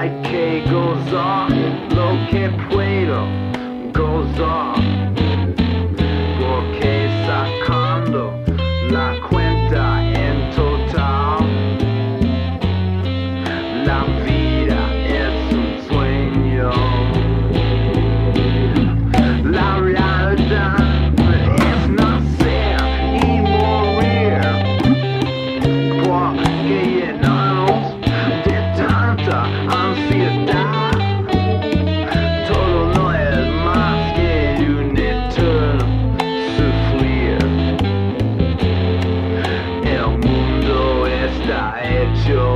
que gozar lo que puedo gozar, porque sacando la cuenta en total, la vida es un sueño. La realidad es nacer y morir, porque llenarnos de tanta ansiedad, todo no es más que un eterno sufrir. El mundo está hecho